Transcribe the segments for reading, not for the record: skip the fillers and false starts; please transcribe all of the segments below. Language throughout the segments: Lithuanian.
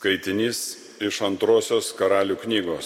Skaitinys iš Antrosios Karalių knygos.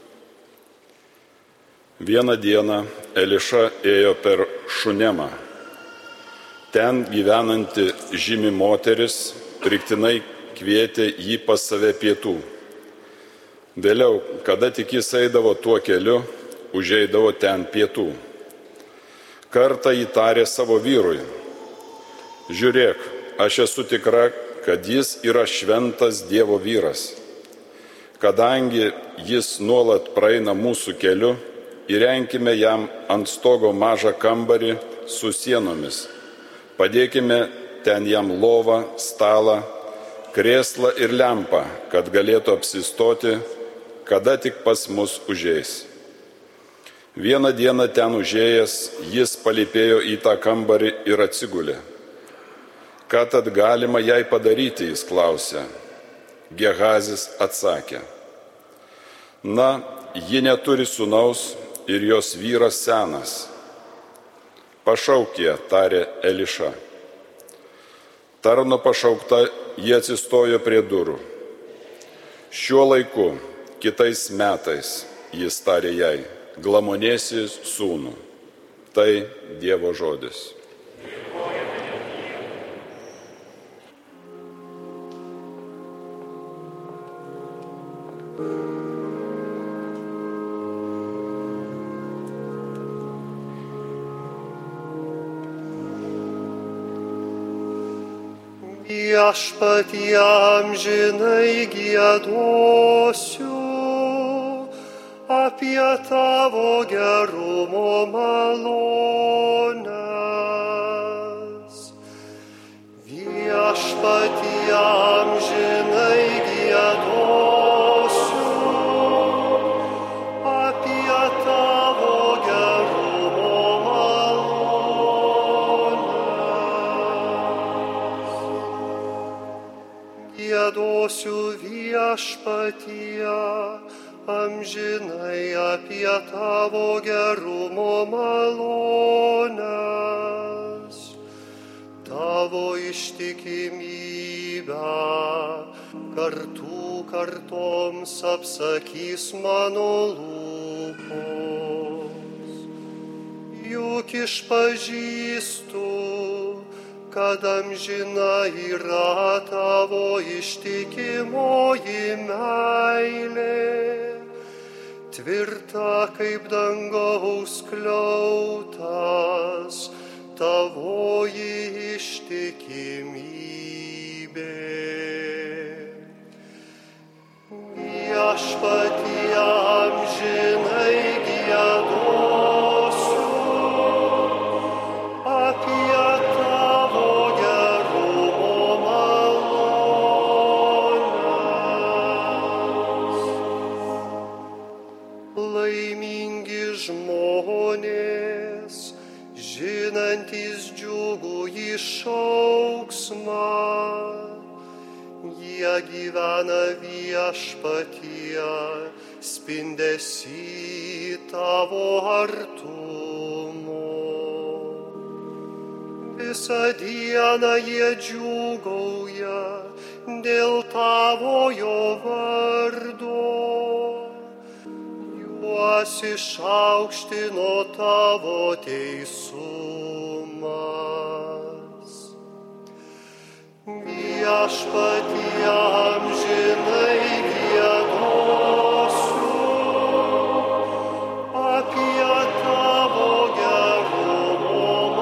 Vieną dieną Eliša ėjo per Šunemą. Ten gyvenanti žymi moteris primygtinai kvietė jį pas save pietų. Vėliau, kada tik jis eidavo tuo keliu, užeidavo ten pietų. Kartą jį tarė savo vyrui: žiūrėk, aš esu tikra, kad jis yra šventas Dievo vyras. Kadangi jis nuolat praeina mūsų keliu, įrenkime jam ant stogo mažą kambarį su sienomis. Padėkime ten jam lovą, stalą, krėslą ir lempą, kad galėtų apsistoti, kada tik pas mus užeis. Vieną dieną ten užėjęs, jis palypėjo į tą kambarį ir atsigulė. Ką tad galima jai padaryti, jis klausė. Gehazis atsakė: na, ji neturi sūnaus ir jos vyras senas. Pašauk ją, tarė Eliša. Tarno pašaukta, ji atsistojo prie durų. Šiuo laiku, kitais metais, jis tarė jai, glamonėsi sūnų. Tai Dievo žodis. Viešpatie amžinai giedosiu apie tavo gerumo malones. Viešpatie amžinai giedosiu apie tavo gerumo malones. Giedosiu viešpatie amžinai apie tavo gerumo malones. Tavo ištikimybę kartų kartoms apsakys mano lūpos. Juk išpažįstu, kad amžina yra tavo ištikimoji meilė, tvirta kaip dangaus skliautas, tavoji ištikimybė. Viešpatie amžinai giedosiu apie tavo gerumo malones. Laimingi žmonės, žinantys džiugųjį šauksmą, jie gyvena viešpatie, spindesy tavo artumo. Visą dieną jie džiūgauja dėl tavojo vardo. Juos išaukštino tavo teisumas. Viešpatie amžinai giedosiu apie tavo gerumo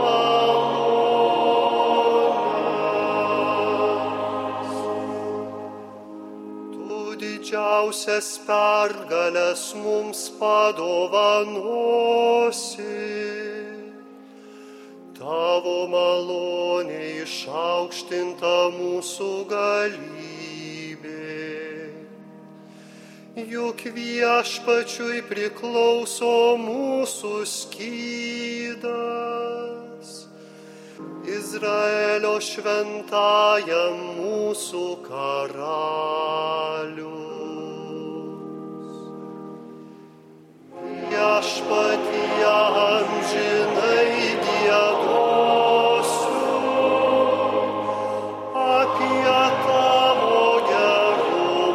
malones. Tu didžiausias pergales mums padovanosi. Tavo malonė išaukštinta mūsų galybė. Juk viešpačiui priklauso mūsų skydas, Izraelio šventajam mūsų karalius. Viešpatie amžinai giedosiu apie tavo gerumo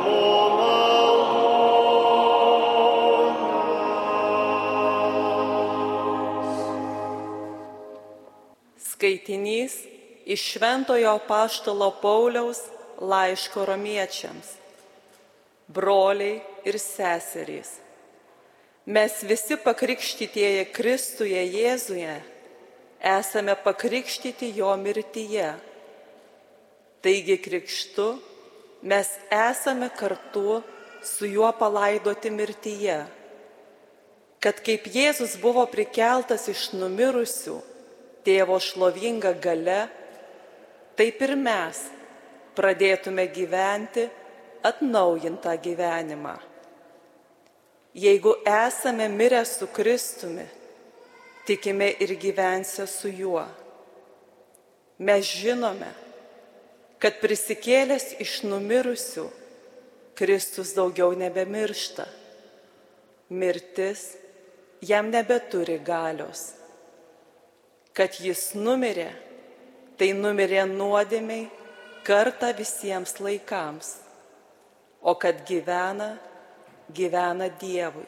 Skaitinys iš Šventojo apaštalo Pauliaus laiško romiečiams. Broliai ir seserys, mes visi pakrikštytieji Kristuje Jėzuje esame pakrikštyti jo mirtyje. Taigi krikštu mes esame kartu su juo palaidoti mirtyje, kad kaip Jėzus buvo prikeltas iš numirusių Tėvo šlovinga galia, taip ir mes pradėtume gyventi atnaujintą gyvenimą. Jeigu esame mirę su Kristumi, tikime ir gyvensią su juo. Mes žinome, kad prisikėlęs iš numirusių, Kristus daugiau nebemiršta. Mirtis jam nebeturi galios. Kad jis numirė, tai numirė nuodėmei kartą visiems laikams, o kad gyvena, gyvena Dievui.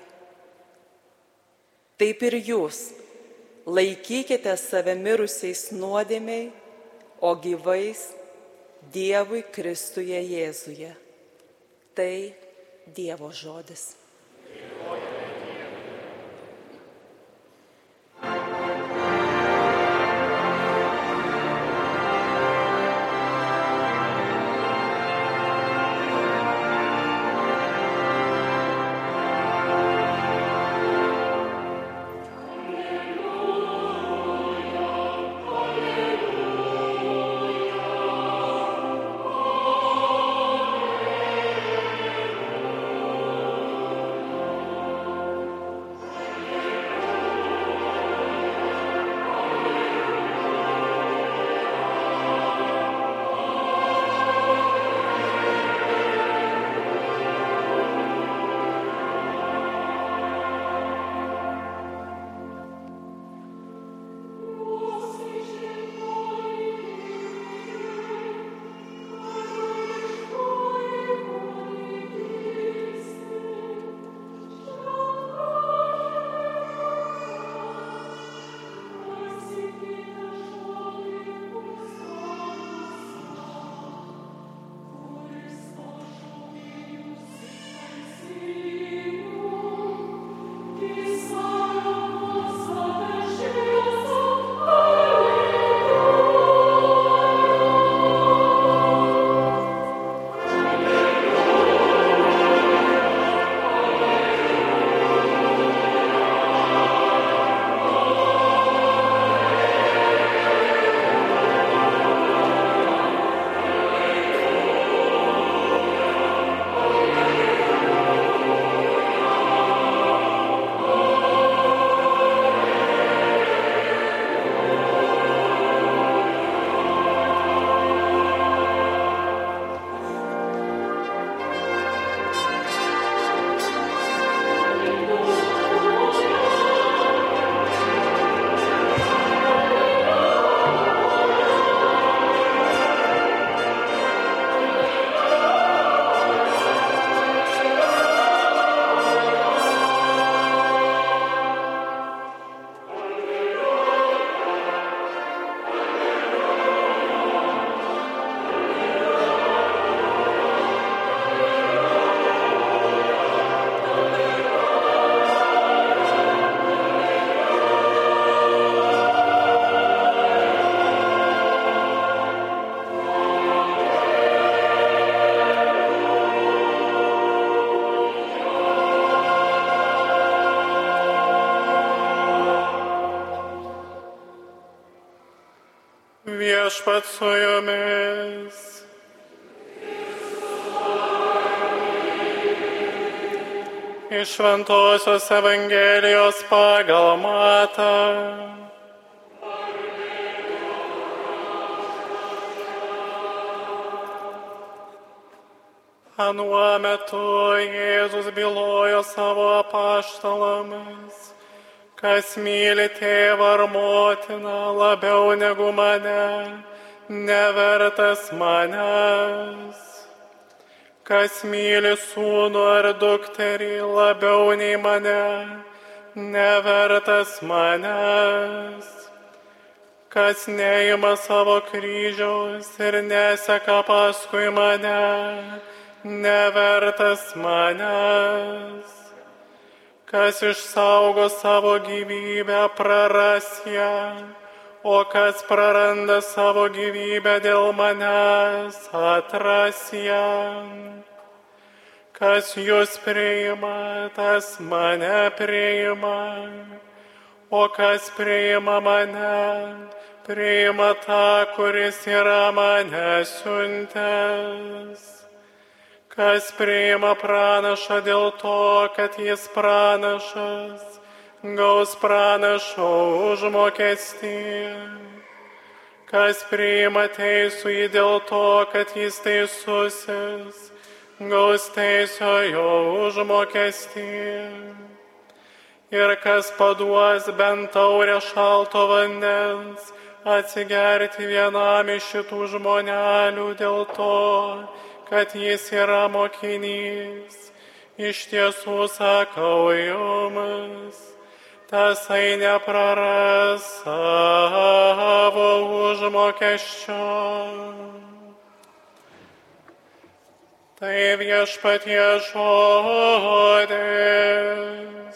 Taip ir jūs laikykite save mirusiais nuodėmei, o gyvais Dievui Kristuje Jėzuje. Tai Dievo žodis. Viešpats su jumis. Iš Šventosios Evangelijos pagal Matą. Anuo metu Jėzus bylojo savo apaštalams: kas myli tėvą ar motiną labiau negu mane, nevertas manęs. Kas myli sūnų ar dukterį labiau nei mane, nevertas manęs. Kas neima savo kryžiaus ir neseka paskui mane, nevertas manęs. Kas išsaugo savo gyvybę, praras ją, o kas praranda savo gyvybę dėl manęs, atras ją. Kas jūs priima, tas mane priima, o kas priima mane, priima tą, kuris yra mane siuntęs. Kas priima pranašą dėl to, kad jis pranašas, gaus pranašo užmokestį. Kas priima teisųjį dėl to, kad jis teisusis, gaus teisiojo užmokestį. Ir kas paduos bent taurę šalto vandens, atsigerti vienam iš šitų žmonelių dėl to, kad jis yra mokinys. Iš tiesų sakau jums, tasai nepraras savo užmokesčio. Tai viešpaties žodis.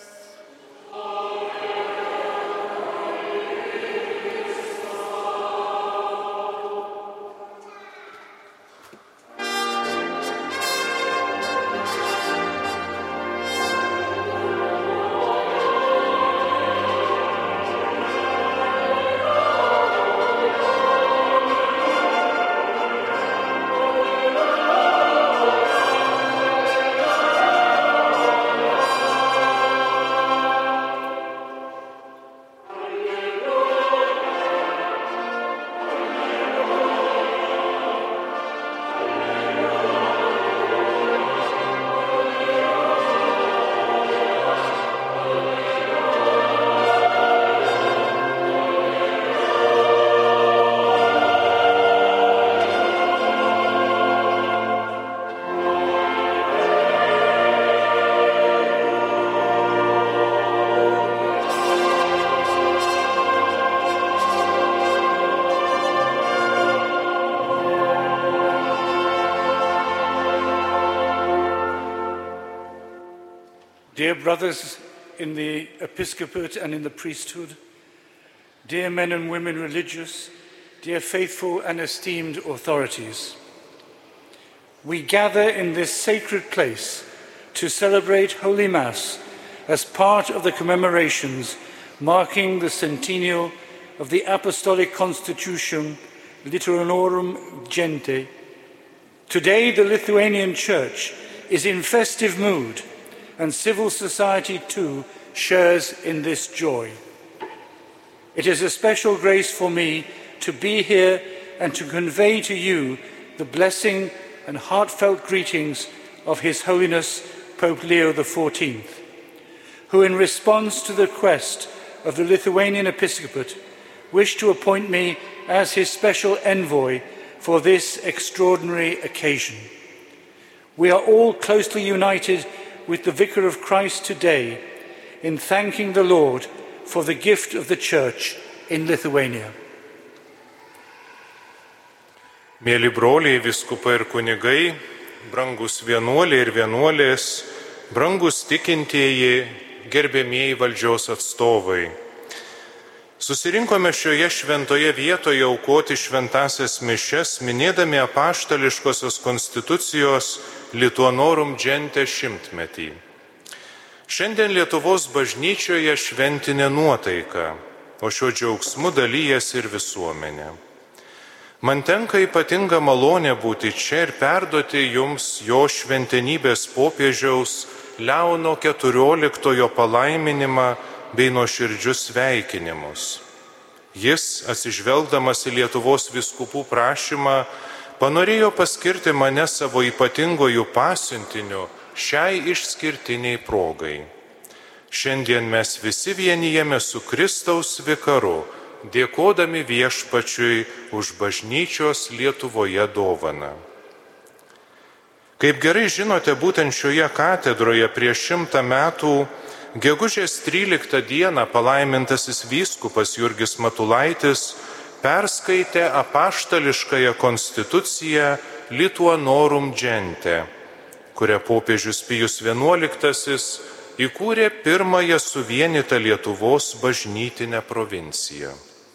Dear brothers in the episcopate and in the priesthood, dear men and women religious, dear faithful and esteemed authorities, we gather in this sacred place to celebrate Holy Mass as part of the commemorations marking the centennial of the Apostolic Constitution Litteranorum Gente. Today, the Lithuanian Church is in festive mood, and civil society too shares in this joy. It is a special grace for me to be here and to convey to you the blessing and heartfelt greetings of His Holiness Pope Leo XIV, who in response to the request of the Lithuanian Episcopate wished to appoint me as his special envoy for this extraordinary occasion. We are all closely united with the Vicar of Christ today in thanking the Lord for the gift of the Church in Lithuania. Mėly broliai, vyskupai ir kunigai, brangus vienuoliai ir vienuolės, brangus tikintieji, gerbėmieji valdžios atstovai. Susirinkome šioje šventoje vietoje aukoti šventasias mišias, minėdami apaštališkosios konstitucijos Litteranorum Gente šimtmetį. Šiandien Lietuvos bažnyčioje šventinė nuotaika, o šiuo džiaugsmu dalyjasi ir visuomenė. Man tenka ypatinga malonė būti čia ir perduoti jums jo šventenybės popiežiaus Leono XIV palaiminimą bei nuoširdžius sveikinimus. Jis, atsižvelgdamas į Lietuvos vyskupų prašymą, panorėjo paskirti mane savo ypatingojų pasiuntiniu šiai išskirtiniai progai. Šiandien mes visi vienijame su Kristaus vikaru, dėkodami Viešpačiui už bažnyčios Lietuvoje dovaną. Kaip gerai žinote, būtent šioje katedroje prieš 100 metų, gegužės 13 dieną palaimintasis vyskupas Jurgis Matulaitis perskaitė apaštališkąją konstituciją Lituanorum Gente, kurią popiežius Pijus XI įkūrė pirmąją suvienytą Lietuvos bažnytinę provinciją.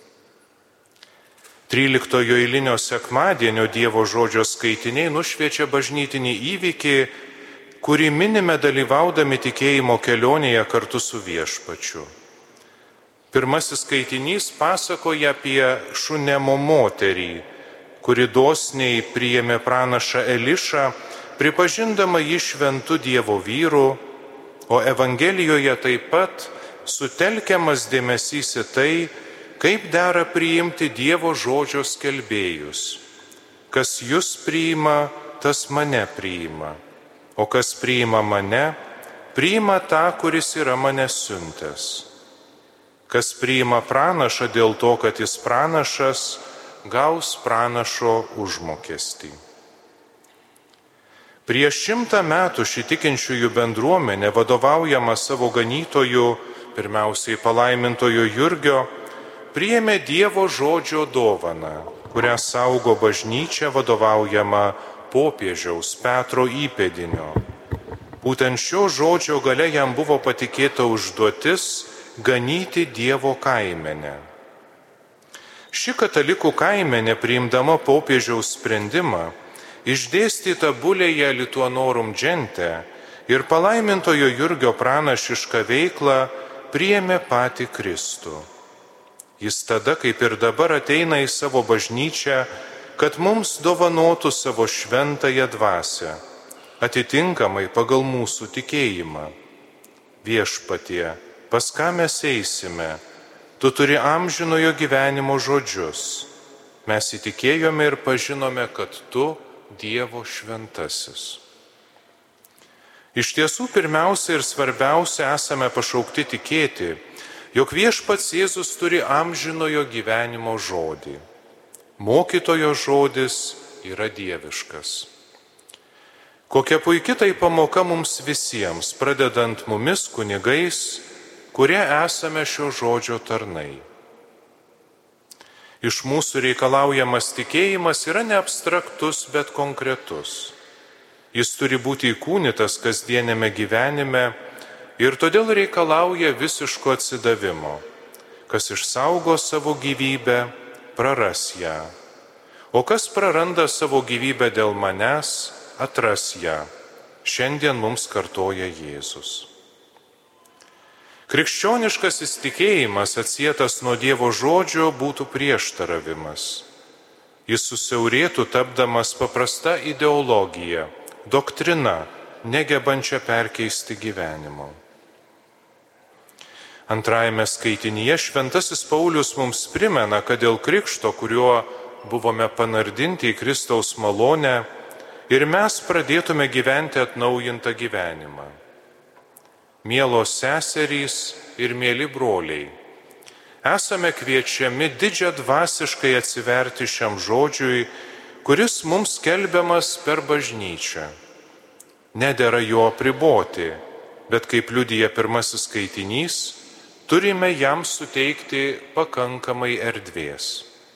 13 eilinio sekmadienio Dievo žodžio skaitiniai nušviečia bažnytinį įvykį, kurį minime dalyvaudami tikėjimo kelionėje kartu su Viešpačiu. Pirmasis skaitinys pasakoja apie Šunemo moterį, kuri dosniai priėmė pranašą Elišą, pripažindama jį šventu Dievo vyru, o Evangelijoje taip pat sutelkiamas dėmesys į tai, kaip dera priimti Dievo žodžio skelbėjus. Kas jus priima, tas mane priima, o kas priima mane, priima tą, kuris yra mane siuntęs. Kas priima pranašą dėl to, kad jis pranašas, gaus pranašo užmokestį. Prieš 100 metų ši tikinčiųjų bendruomenė, vadovaujama savo ganytojų, pirmiausiai palaimintojo Jurgio, priėmė Dievo žodžio dovaną, kurią saugo bažnyčia vadovaujama popiežiaus Petro įpėdinio. Būtent šio žodžio gale jam buvo patikėta užduotis ganyti Dievo kaimenę. Ši katalikų kaimenė, priimdama popiežiaus sprendimą, išdėstyta bulėje Lituanorum Gente ir palaimintojo Jurgio pranašišką veiklą priėmė patį Kristų. Jis tada, kaip ir dabar, ateina į savo bažnyčią, kad mums dovanotų savo šventąją dvasią, atitinkamai pagal mūsų tikėjimą. Viešpatie, pas ką mes eisime? Tu turi amžinojo gyvenimo žodžius. Mes įtikėjome ir pažinome, kad tu Dievo šventasis. Iš tiesų, pirmiausia ir svarbiausia, esame pašaukti tikėti, jog Viešpats Jėzus turi amžinojo gyvenimo žodį. Mokytojo žodis yra dieviškas. Kokia puikia tai pamoka mums visiems, pradedant mumis kunigais, kurie esame šio žodžio tarnai. Iš mūsų reikalaujamas tikėjimas yra ne abstraktus, bet konkretus. Jis turi būti įkūnytas kasdienėme gyvenime ir todėl reikalauja visiško atsidavimo. Kas išsaugo savo gyvybę, praras ją. O kas praranda savo gyvybę dėl manęs, atras ją. Šiandien mums kartoja Jėzus. Krikščioniškasis tikėjimas atsietas nuo Dievo žodžio būtų prieštaravimas. Jis susiaurėtų tapdamas paprasta ideologija, doktrina, negebančia perkeisti gyvenimo. Antrajame skaitinyje šventasis Paulius mums primena, kad dėl krikšto, kuriuo buvome panardinti į Kristaus malonę, ir mes pradėtume gyventi atnaujintą gyvenimą. Mielos seserys ir mieli broliai, esame kviečiami didžią dvasiškai atsiverti šiam žodžiui, kuris mums skelbiamas per bažnyčią. Nedera jo apriboti, bet kaip liudija pirmasis skaitinys, turime jam suteikti pakankamai erdvės.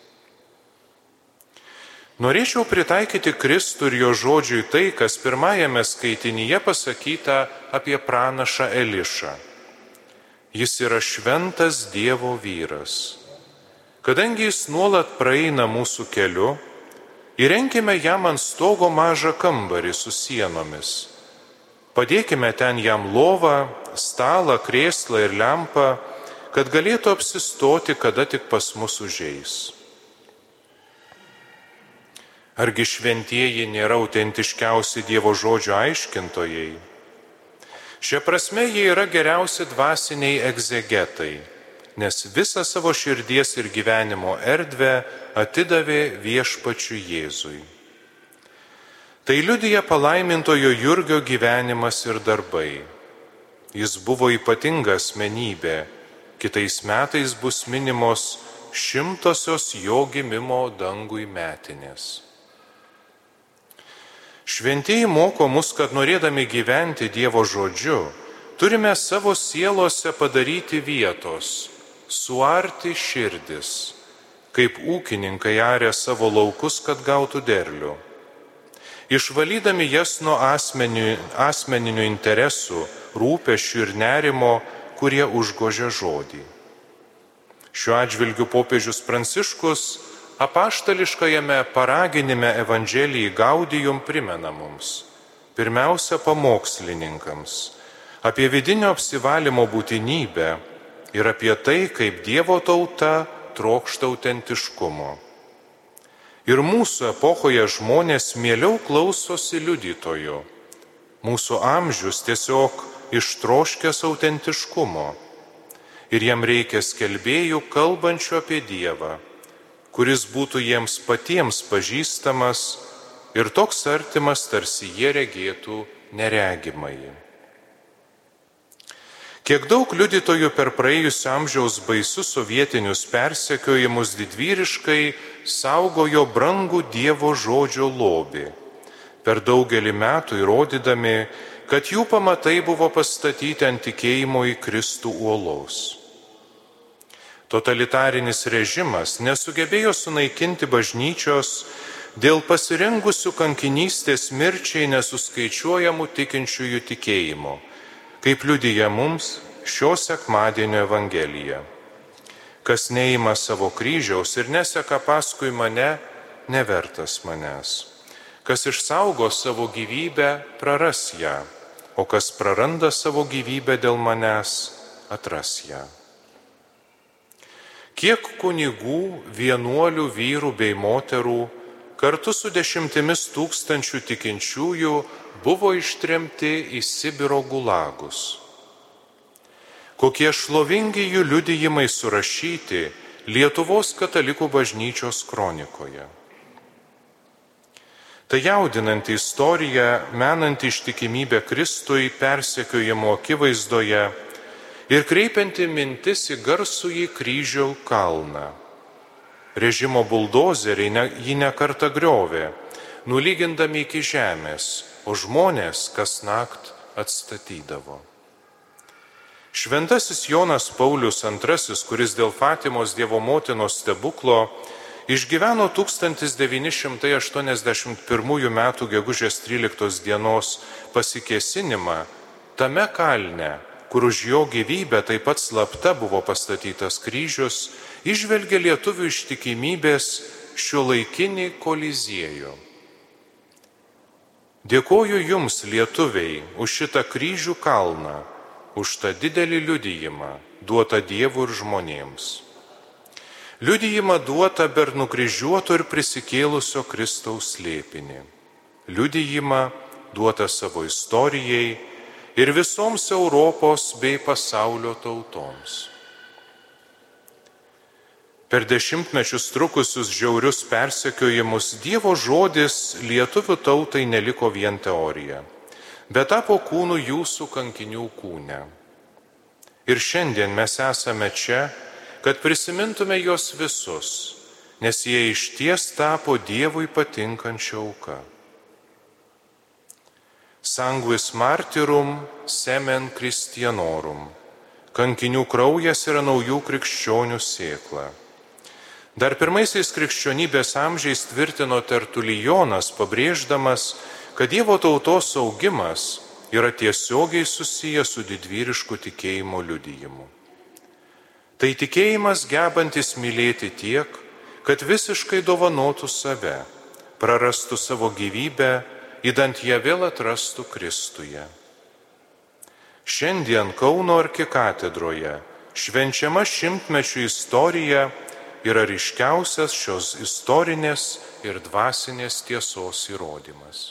Norėčiau pritaikyti Kristų ir jo žodžiui tai, kas pirmajame skaitinyje pasakyta apie pranašą Elišą. Jis yra šventas Dievo vyras. Kadangi jis nuolat praeina mūsų keliu, įrenkime jam ant stogo mažą kambarį su sienomis. Padėkime ten jam lovą, stalą, krėslą ir lempą, kad galėtų apsistoti, kada tik pas mus užeis. Argi šventieji nėra autentiškiausi Dievo žodžio aiškintojai? Šia prasme jie yra geriausi dvasiniai egzegetai, nes visą savo širdies ir gyvenimo erdvę atidavė Viešpačiui Jėzui. Tai liudija palaimintojo Jurgio gyvenimas ir darbai. Jis buvo ypatinga asmenybė, kitais metais bus minimos 100-osios jo gimimo dangui metinės. Šventieji moko mus, kad norėdami gyventi Dievo žodžiu, turime savo sielose padaryti vietos, suarti širdis, kaip ūkininkai aria savo laukus, kad gautų derlių, išvalydami jas nuo asmeninių interesų, rūpesčių ir nerimo, kurie užgožia žodį. Šiuo atžvilgiu popiežius Pranciškus apaštališkajame paraginime Evangelijai Gaudijum primena mums, pirmiausia pamokslininkams, apie vidinio apsivalymo būtinybę ir apie tai, kaip Dievo tauta trokšta autentiškumo. Ir mūsų epochoje žmonės mieliau klausosi liudytojų. Mūsų amžius tiesiog ištroškęs autentiškumo. Ir jam reikia skelbėjų kalbančių apie Dievą, kuris būtų jiems patiems pažįstamas ir toks artimas, tarsi jie regėtų neregimąjį. Kiek daug liudytojų per praėjusio amžiaus baisius sovietinius persekiojimus didvyriškai saugojo brangų Dievo žodžio lobį, per daugelį metų įrodydami, kad jų pamatai buvo pastatyti ant tikėjimo į Kristų uolos. Totalitarinis režimas nesugebėjo sunaikinti bažnyčios dėl pasirengusių kankinystės mirčiai nesuskaičiuojamų tikinčiųjų tikėjimo, kaip liudija mums šio sekmadienio Evangelija. Kas neima savo kryžiaus ir neseka paskui mane, nevertas manęs. Kas išsaugo savo gyvybę, praras ją, o kas praranda savo gyvybę dėl manęs, atras ją. Kiek kunigų, vienuolių, vyrų bei moterų kartu su 10 000 tikinčiųjų buvo ištremti į Sibiro gulagus. Kokie šlovingi jų liudijimai surašyti Lietuvos katalikų bažnyčios kronikoje. Tai jaudinanti istorija, menanti ištikimybę Kristui persekiojimo akivaizdoje ir kreipianti mintis į garsųjį kryžiaus kalną. Režimo buldozeriai jį nekartą griovė, nulygindami iki žemės, o žmonės kasnakt atstatydavo. Šventasis Jonas Paulius II, kuris dėl Fatimos Dievo motinos stebuklo išgyveno 1981 m. gegužės 13 dienos pasikėsinimą, tame kalne, kur už jo gyvybę taip pat slapta buvo pastatytas kryžius, įžvelgė lietuvių ištikimybės šiuolaikinį koliziejų. Dėkoju jums, lietuviai, už šitą kryžių kalną, už tą didelį liudijimą, duotą Dievui ir žmonėms. Liudijimą duotą per nukryžiuoto ir prisikėlusio Kristaus slėpinį. Liudijimą duotą savo istorijai ir visoms Europos bei pasaulio tautoms. Per dešimtmečius trukusius žiaurius persekiojimus Dievo žodis lietuvių tautai neliko vien teorija, bet tapo kūnu jūsų kankinių kūne. Ir šiandien mes esame čia, kad prisimintume juos visus, nes jie išties tapo Dievui patinkančia auka. Sanguis martyrum semen Christianorum. Kankinių kraujas yra naujų krikščionių sėkla. Dar pirmaisiais krikščionybės amžiais tvirtino Tertulijonas, pabrėždamas, kad Dievo tautos augimas yra tiesiogiai susijęs su didvyrišku tikėjimo liudijimu. Tai tikėjimas gebantis mylėti tiek, kad visiškai dovanotų save, prarastų savo gyvybę, įdant ją vėl atrastų Kristuje. Šiandien Kauno arkikatedroje švenčiama šimtmečių istorija yra ryškiausias šios istorinės ir dvasinės tiesos įrodymas.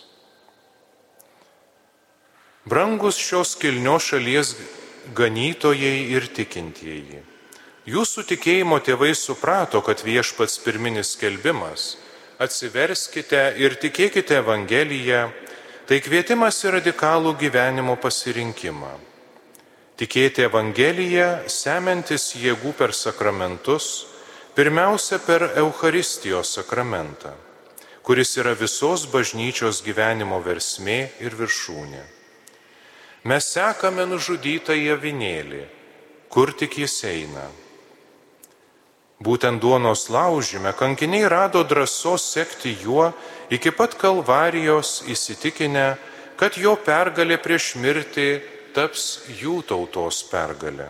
Brangus šios kilnios šalies ganytojai ir tikintieji, jūsų tikėjimo tėvai suprato, kad viešpats pirminis skelbimas atsiverskite ir tikėkite Evangeliją, tai kvietimas į radikalų gyvenimo pasirinkimą. Tikėti Evangeliją, semiantis jėgų per sakramentus, pirmiausia per Eucharistijos sakramentą, kuris yra visos bažnyčios gyvenimo versmė ir viršūnė. Mes sekame nužudytąjį avinėlį, kur tik jis eina. Būtent duonos laužime kankiniai rado drąsos sekti juo iki pat Kalvarijos, įsitikinę, kad jo pergalė prieš mirtį taps jų tautos pergalė.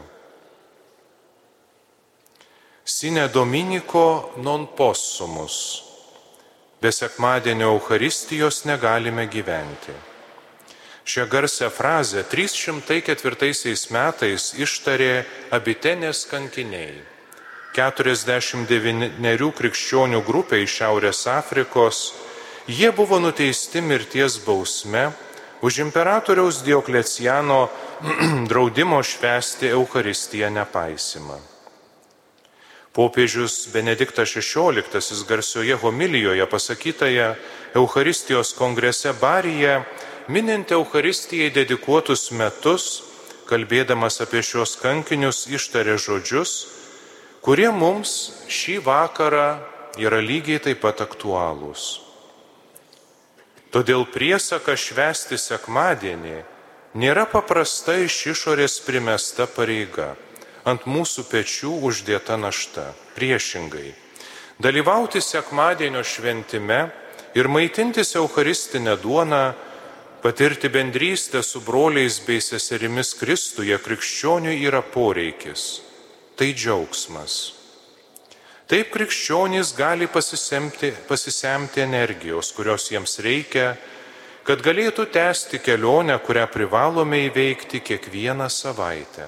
Sine Dominico non possumus. Be sekmadienio Eucharistijos negalime gyventi. Šią garsią frazę 304 metais ištarė Abitenės kankiniai. 49 krikščionių grupė iš Šiaurės Afrikos. Jie buvo nuteisti mirties bausme už imperatoriaus Diokleciano draudimo švęsti Eucharistiją nepaisimą. Popiežius Benediktas XVI garsioje homilijoje pasakytoje Eucharistijos kongrese Baryje, minint Eucharistijai dedikuotus metus, kalbėdamas apie šios kankinius, ištarė žodžius, kurie mums šį vakarą yra lygiai taip pat aktualūs. Todėl priesaka švęsti sekmadienį nėra paprasta iš išorės primesta pareiga, ant mūsų pečių uždėta našta. Priešingai, dalyvauti sekmadienio šventime ir maitintis eucharistinę duoną, patirti bendrystę su broliais bei seserimis Kristuje krikščioniui yra poreikis. Tai džiaugsmas. Taip krikščionys gali pasisemti energijos, kurios jiems reikia, kad galėtų tęsti kelionę, kurią privalome įveikti kiekvieną savaitę.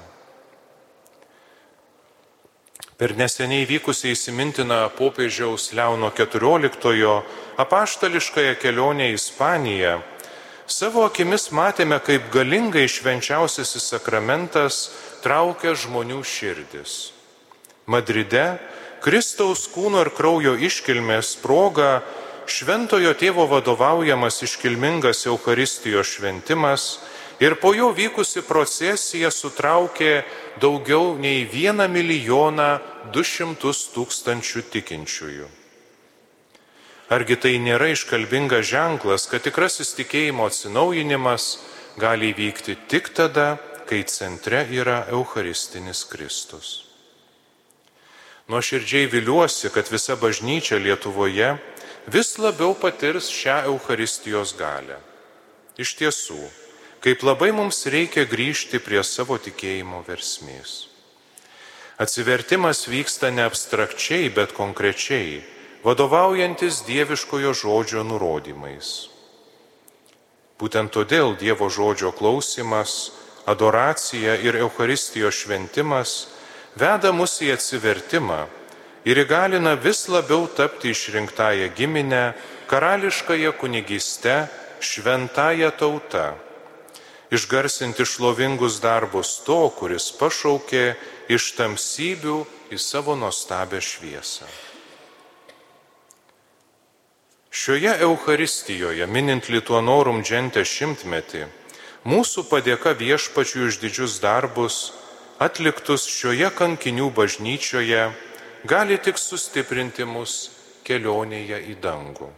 Per neseniai vykusią įsimintiną popiežiaus Leono XIV apaštališkąją kelionę į Ispaniją savo akimis matėme, kaip galingai švenčiausiasis sakramentas traukia žmonių širdis. Madride Kristaus kūno ir kraujo iškilmės proga šventojo tėvo vadovaujamas iškilmingas Eucharistijos šventimas ir po jo vykusi procesija sutraukė daugiau nei 1 200 000 tikinčiųjų. Argi tai nėra iškalbingas ženklas, kad tikrasis tikėjimo atsinaujinimas gali įvykti tik tada, kai centre yra Eucharistinis Kristus. Nuoširdžiai viliuosi, kad visa bažnyčia Lietuvoje vis labiau patirs šią Eucharistijos galią. Iš tiesų, kaip labai mums reikia grįžti prie savo tikėjimo versmės. Atsivertimas vyksta ne abstrakčiai, bet konkrečiai, vadovaujantis dieviškojo žodžio nurodymais. Būtent todėl Dievo žodžio klausimas, adoracija ir Eucharistijos šventimas veda mus į atsivertimą ir įgalina vis labiau tapti išrinktąją giminę, karališkąją kunigyste, šventąją tautą, išgarsinti šlovingus darbus to, kuris pašaukė iš tamsybių į savo nuostabią šviesą. Šioje Eucharistijoje, minint Lituanorum Gente 100-metį, mūsų padėka Viešpačiui už didžius darbus, atliktus šioje kankinių bažnyčioje, gali tik sustiprinti mus kelionėje į dangų.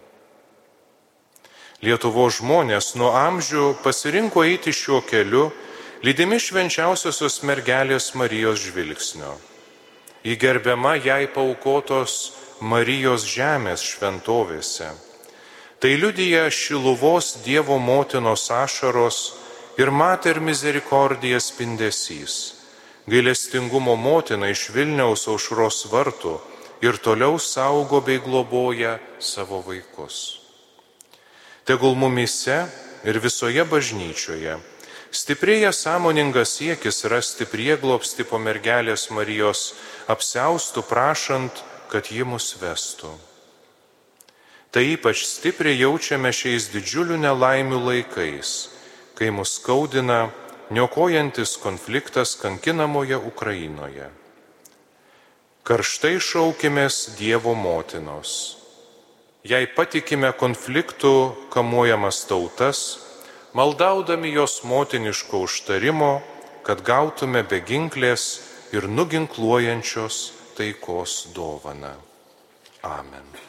Lietuvos žmonės nuo amžių pasirinko eiti šiuo keliu, lydimi švenčiausiosios mergelės Marijos žvilgsnio. Įgerbiama jai paaukotos Marijos žemės šventovėse. Tai liudija Šiluvos Dievo motinos ašaros ir Mater Misericordija spindesys. Gailestingumo motina iš Vilniaus aušros vartų ir toliau saugo bei globoja savo vaikus. Tegul mumyse ir visoje bažnyčioje stiprėja sąmoningas siekis rasti prieglobstį po mergelės Marijos apsiaustų, prašant, kad ji mus vestų. Tai ypač stipriai jaučiame šiais didžiulių nelaimių laikais, kai mus skaudina niokojantis konfliktas kankinamoje Ukrainoje. Karštai šaukimės Dievo motinos. Jei patikime konfliktų kamuojamas tautas, maldaudami jos motiniško užtarimo, kad gautume beginklės ir nuginkluojančios taikos dovaną. Amen.